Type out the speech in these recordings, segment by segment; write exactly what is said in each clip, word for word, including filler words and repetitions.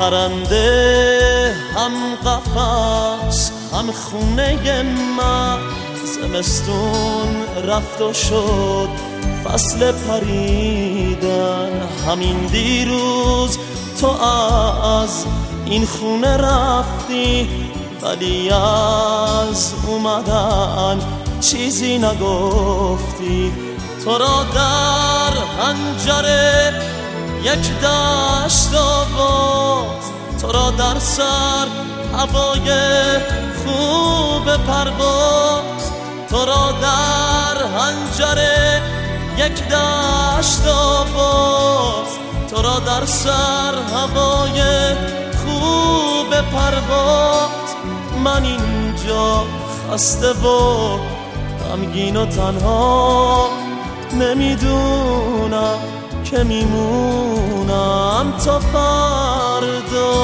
پرنده هم قفس هم خونه من، زمستون رفت و شد فصل پریدن. همین دیروز تو از این خونه رفتی، ولی از اومدن چیزی نگفتی. تو را در حنجره یک دشت آواز، تو را در سر هوای خوب پرواز. تو را در حنجره یک دشت آواز، تو را در سر هوای خوب پرواز. من اینجا خسته و غمگین و تنها، نمیدونم که میمونم تا فردا.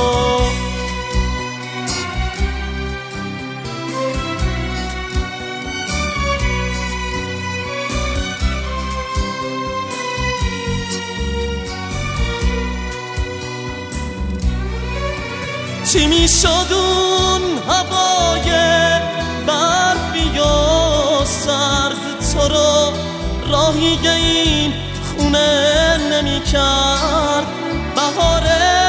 چی میشد اون هوای برفی و سرد، تو رو راهی این خونه نمی کرد. بهار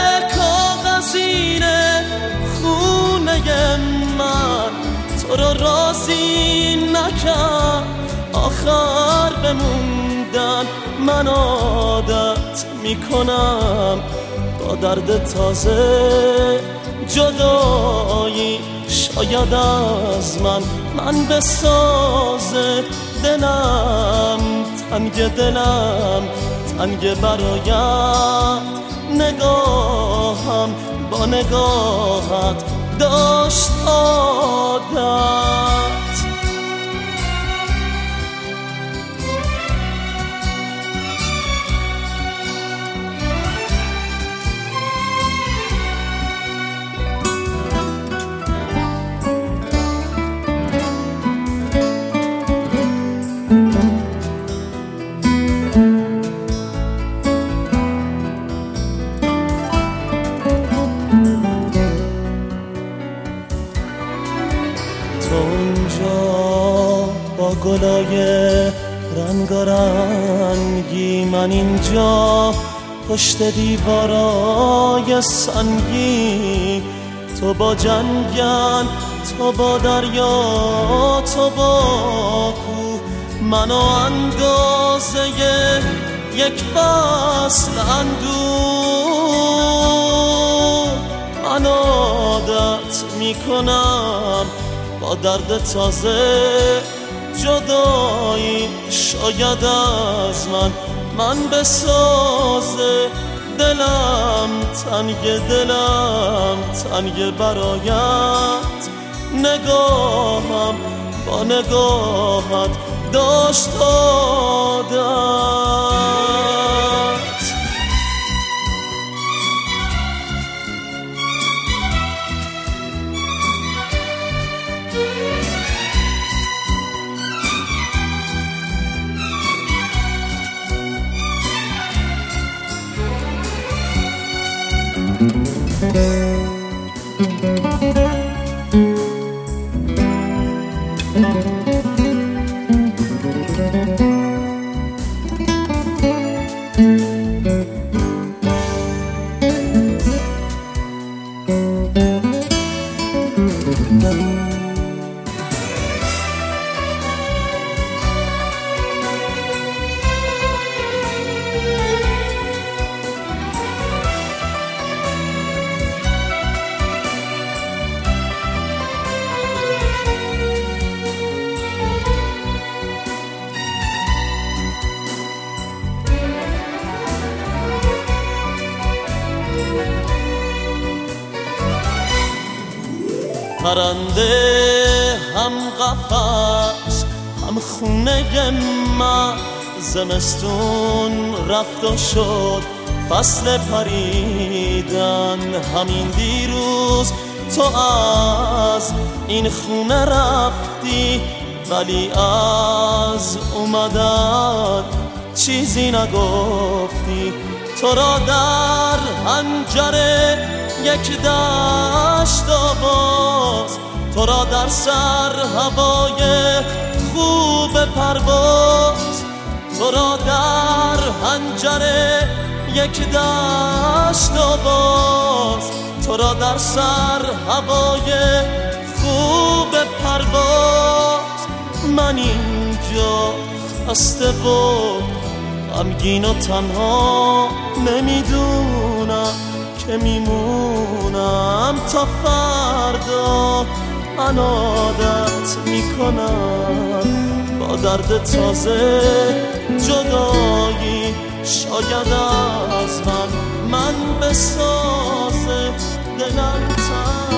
کاغذینه خونه من، تو رو راضی نکرد آخر بموندن. من عادت میکنم با درد تازه جدایی، شاید از من من بسازه. دلم تنگ، دلم تنگ برایت، نگاهم با نگاهت داشت عادت. با گلای رنگارنگی، من اینجا پشت دیوارای سنگی. تو با جنگل، تو با دریا، تو با کوه، منو اندازه یک فصل اندوه. من عادت میکنم با درد تازه جدایی، شاید از من من بسازه. دلم تنگ، دلم تنگ برایت، نگاهم با نگاهت داشت عادت. پرنده هم قفس هم خونه من، زمستون رفت و شد فصل پریدن. همین دیروز تو از این خونه رفتی، ولی از اومدن چیزی نگفتی. تو را در حنجره یک دشت آواز، تو را در سر هوای خوب پرواز، تو را در حنجره یک دشت آواز، تو را در سر هوای خوب پرواز. من اینجا خسته و غمگین و تنها نمیدونم که میمونم تا فردا. من عادت میکنم با درد تازه جدایی، شاید از من من بسازه دلم تن